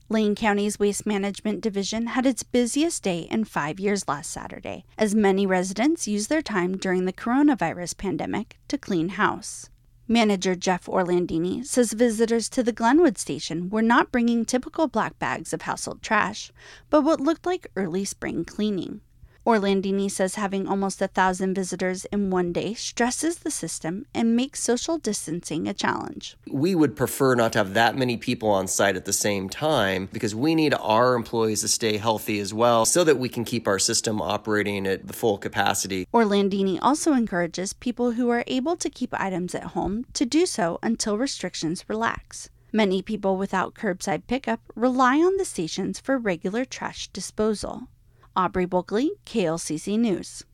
Lane County's Waste Management Division had its busiest day in 5 years last Saturday, as many residents used their time during the coronavirus pandemic to clean house. Manager Jeff Orlandini says visitors to the Glenwood station were not bringing typical black bags of household trash, but what looked like early spring cleaning. Orlandini says having almost 1,000 visitors in one day stresses the system and makes social distancing a challenge. We would prefer not to have that many people on site at the same time because we need our employees to stay healthy as well so that we can keep our system operating at the full capacity. Orlandini also encourages people who are able to keep items at home to do so until restrictions relax. Many people without curbside pickup rely on the stations for regular trash disposal. Aubrey Bulkley, KLCC News.